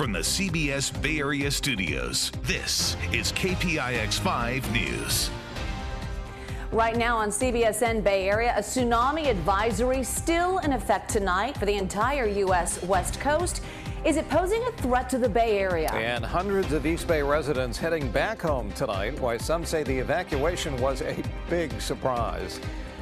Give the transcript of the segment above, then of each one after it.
from the CBS Bay Area studios, this is KPIX 5 News. Right now on CBSN Bay Area, a tsunami advisory still in effect tonight for the entire U.S. West Coast. Is it posing a threat to the Bay Area? And hundreds of East Bay residents heading back home tonight, while some say the evacuation was a big surprise.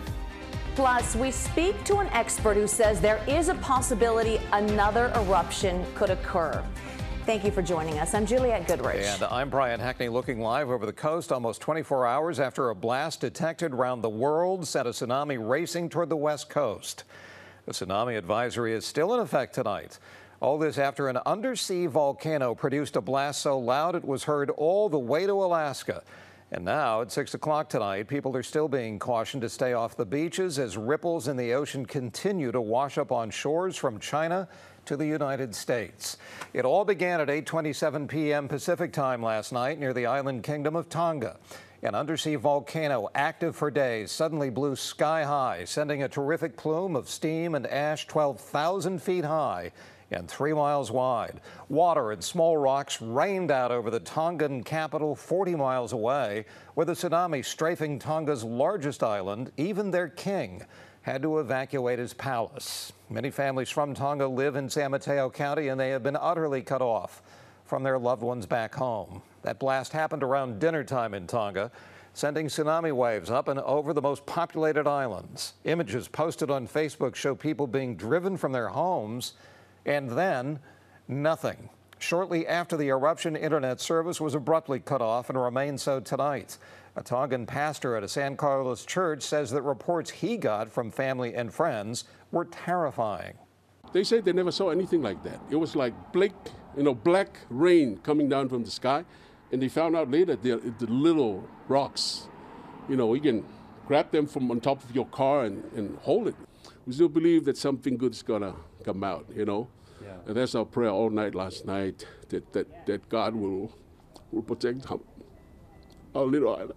Plus, we speak to an expert who says there is a possibility another eruption could occur. Thank you for joining us. I'm Juliette Goodrich. And I'm Brian Hackney, looking live over the coast almost 24 hours after a blast detected around the world sent a tsunami racing toward the west coast. The tsunami advisory is still in effect tonight. All this after an undersea volcano produced a blast so loud it was heard all the way to Alaska. And now at 6 o'clock tonight, people are still being cautioned to stay off the beaches as ripples in the ocean continue to wash up on shores from China to the United States. It all began at 8:27 p.m. Pacific time last night near the island kingdom of Tonga. An undersea volcano active for days suddenly blew sky high, sending a terrific plume of steam and ash 12,000 feet high and 3 miles wide. Water and small rocks rained out over the Tongan capital 40 miles away. With a tsunami strafing Tonga's largest island, even their king had to evacuate his palace. Many families from Tonga live in San Mateo County, and they have been utterly cut off from their loved ones back home. That blast happened around dinner time in Tonga, sending tsunami waves up and over the most populated islands. Images posted on Facebook show people being driven from their homes, and then nothing. Shortly after the eruption, internet service was abruptly cut off and remains so tonight. A Tongan pastor at a San Carlos church says that reports he got from family and friends were terrifying. They said they never saw anything like that. It was like black rain coming down from the sky, and they found out later the little rocks. You can grab them from on top of your car and hold it. We still believe that something good's gonna come out, Yeah. And that's our prayer all night last night, that God will protect our little island,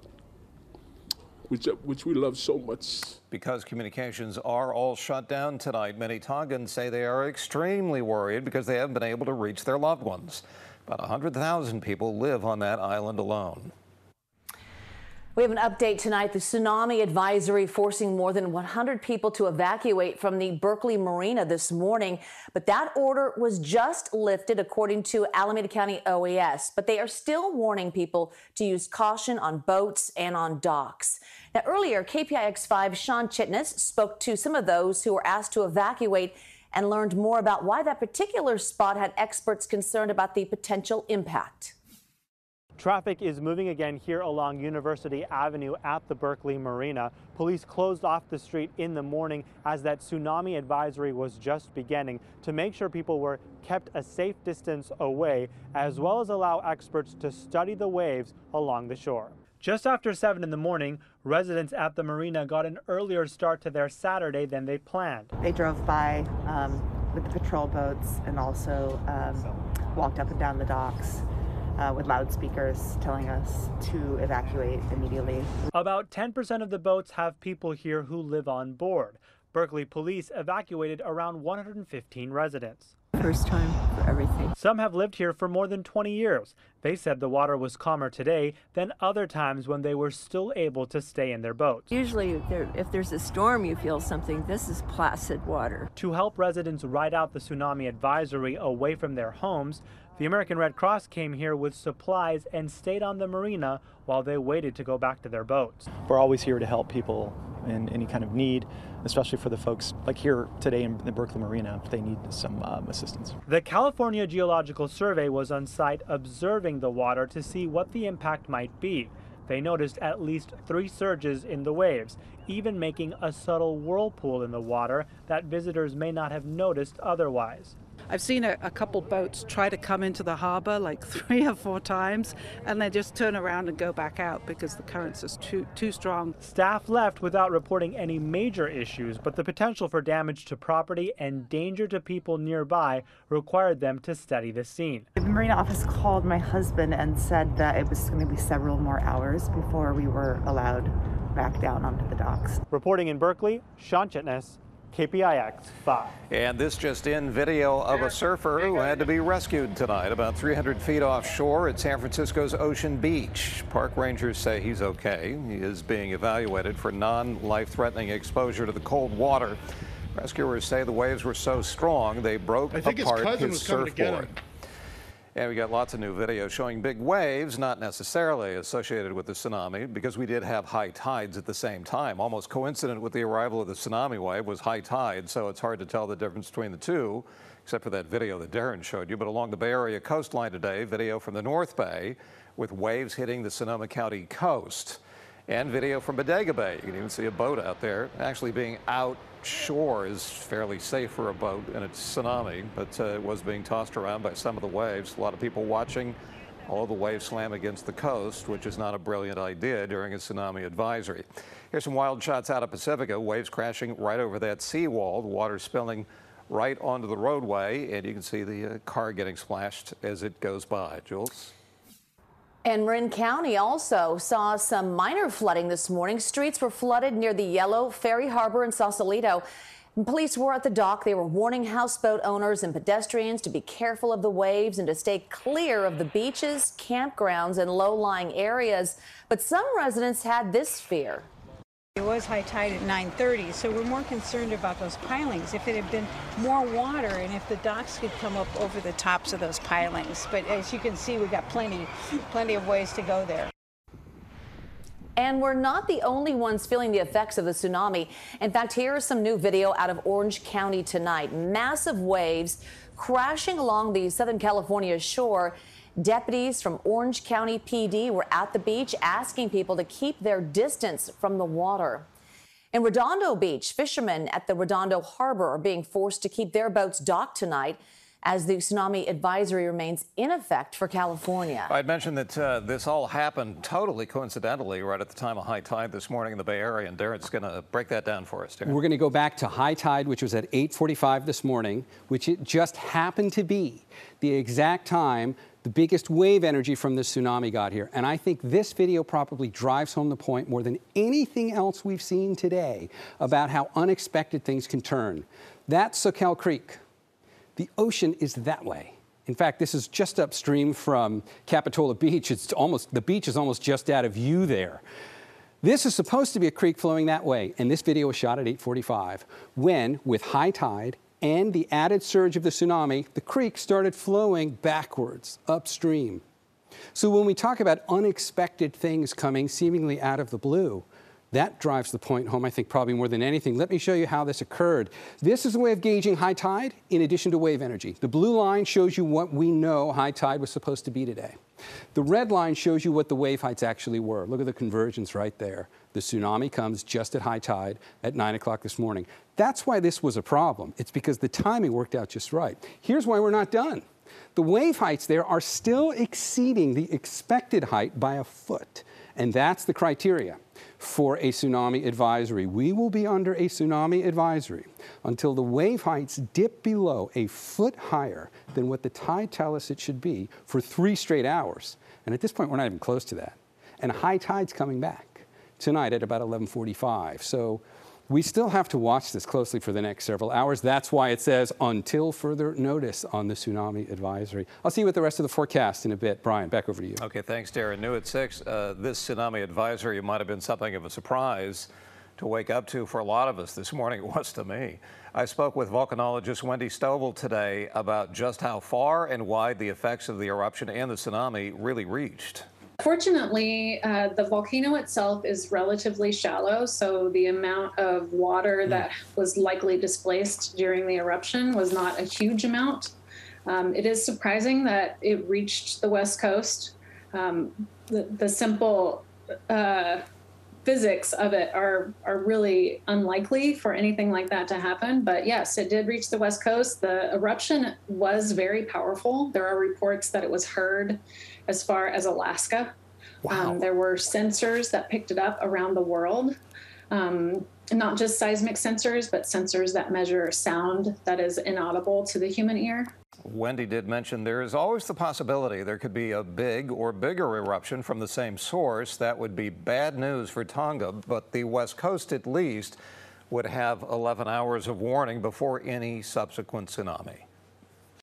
which we love so much. Because communications are all shut down tonight, many Tongans say they are extremely worried because they haven't been able to reach their loved ones. About 100,000 people live on that island alone. We have an update tonight. The tsunami advisory forcing more than 100 people to evacuate from the Berkeley Marina this morning. But that order was just lifted, according to Alameda County OES. But they are still warning people to use caution on boats and on docks. Now, earlier, KPIX5 Sean Chitnis spoke to some of those who were asked to evacuate and learned more about why that particular spot had experts concerned about the potential impact. Traffic is moving again here along University Avenue at the Berkeley Marina. Police closed off the street in the morning as that tsunami advisory was just beginning to make sure people were kept a safe distance away, as well as allow experts to study the waves along the shore. Just after 7 in the morning, residents at the marina got an earlier start to their Saturday than they planned. They drove by with the patrol boats and also walked up and down the docks with loudspeakers telling us to evacuate immediately. About 10% of the boats have people here who live on board. Berkeley police evacuated around 115 residents. First time for everything. Some have lived here for more than 20 years. They said the water was calmer today than other times when they were still able to stay in their boats. Usually if there's a storm, you feel something. This is placid water. To help residents ride out the tsunami advisory away from their homes, the American Red Cross came here with supplies and stayed on the marina while they waited to go back to their boats. We're always here to help people in any kind of need, especially for the folks like here today in the Berkeley Marina if they need some assistance. The California Geological Survey was on site observing the water to see what the impact might be. They noticed at least 3 surges in the waves, even making a subtle whirlpool in the water that visitors may not have noticed otherwise. I've seen a couple boats try to come into the harbor like 3 or 4 times, and they just turn around and go back out because the currents is too strong. Staff left without reporting any major issues, but the potential for damage to property and danger to people nearby required them to study the scene. The marina office called my husband and said that it was going to be several more hours before we were allowed back down onto the docks. Reporting in Berkeley, Sean Chitnis, KPIX 5. And this just in, video of a surfer who had to be rescued tonight about 300 feet offshore at San Francisco's Ocean Beach. Park rangers say he's okay. He is being evaluated for non-life-threatening exposure to the cold water. Rescuers say the waves were so strong they broke apart his surfboard. And we got lots of new videos showing big waves, not necessarily associated with the tsunami, because we did have high tides at the same time. Almost coincident with the arrival of the tsunami wave was high tide, so it's hard to tell the difference between the two, except for that video that Darren showed you. But along the Bay Area coastline today, video from the North Bay with waves hitting the Sonoma County coast. And video from Bodega Bay. You can even see a boat out there. Actually being outshore is fairly safe for a boat in a tsunami, but it was being tossed around by some of the waves. A lot of people watching all the waves slam against the coast, which is not a brilliant idea during a tsunami advisory. Here's some wild shots out of Pacifica. Waves crashing right over that seawall. The water spilling right onto the roadway, and you can see the car getting splashed as it goes by. Jules? And Marin County also saw some minor flooding this morning. Streets were flooded near the Yellow Ferry Harbor in Sausalito. Police were at the dock. They were warning houseboat owners and pedestrians to be careful of the waves and to stay clear of the beaches, campgrounds, and low-lying areas. But some residents had this fear. It was high tide at 9:30, so we're more concerned about those pilings. If it had been more water and if the docks could come up over the tops of those pilings. But as you can see, we've got plenty of ways to go there. And we're not the only ones feeling the effects of the tsunami. In fact, here is some new video out of Orange County tonight. Massive waves crashing along the Southern California shore. Deputies from Orange County PD were at the beach asking people to keep their distance from the water. In Redondo Beach, fishermen at the Redondo Harbor are being forced to keep their boats docked tonight as the tsunami advisory remains in effect for California. I'd mentioned that this all happened totally coincidentally right at the time of high tide this morning in the Bay Area, and Darren's going to break that down for us. Darren. We're going to go back to high tide, which was at 8:45 this morning, which it just happened to be the exact time the biggest wave energy from the tsunami got here. And I think this video probably drives home the point more than anything else we've seen today about how unexpected things can turn. That's Soquel Creek. The ocean is that way. In fact, this is just upstream from Capitola Beach. The beach is almost just out of view there. This is supposed to be a creek flowing that way, and this video was shot at 8:45 when, with high tide and the added surge of the tsunami, the creek started flowing backwards, upstream. So when we talk about unexpected things coming seemingly out of the blue, that drives the point home, I think, probably more than anything. Let me show you how this occurred. This is a way of gauging high tide in addition to wave energy. The blue line shows you what we know high tide was supposed to be today. The red line shows you what the wave heights actually were. Look at the convergence right there. The tsunami comes just at high tide at 9 o'clock this morning. That's why this was a problem. It's because the timing worked out just right. Here's why we're not done. The wave heights there are still exceeding the expected height by a foot. And that's the criteria for a tsunami advisory. We will be under a tsunami advisory until the wave heights dip below a foot higher than what the tide tell us it should be for 3 straight hours. And at this point, we're not even close to that. And high tide's coming back tonight at about 11:45. So we still have to watch this closely for the next several hours. That's why it says until further notice on the tsunami advisory. I'll see you with the rest of the forecast in a bit. Brian, back over to you. Okay, thanks, Darren. New at 6. This tsunami advisory might have been something of a surprise to wake up to for a lot of us this morning. It was to me. I spoke with volcanologist Wendy Stovall today about just how far and wide the effects of the eruption and the tsunami really reached. Fortunately, the volcano itself is relatively shallow, so the amount of water that was likely displaced during the eruption was not a huge amount. It is surprising that it reached the West Coast. The simple physics of it are really unlikely for anything like that to happen. But yes, it did reach the West Coast. The eruption was very powerful. There are reports that it was heard as far as Alaska. Wow. There were sensors that picked it up around the world. Not just seismic sensors, but sensors that measure sound that is inaudible to the human ear. Wendy did mention there is always the possibility there could be a big or bigger eruption from the same source. That would be bad news for Tonga, but the West Coast at least would have 11 hours of warning before any subsequent tsunami.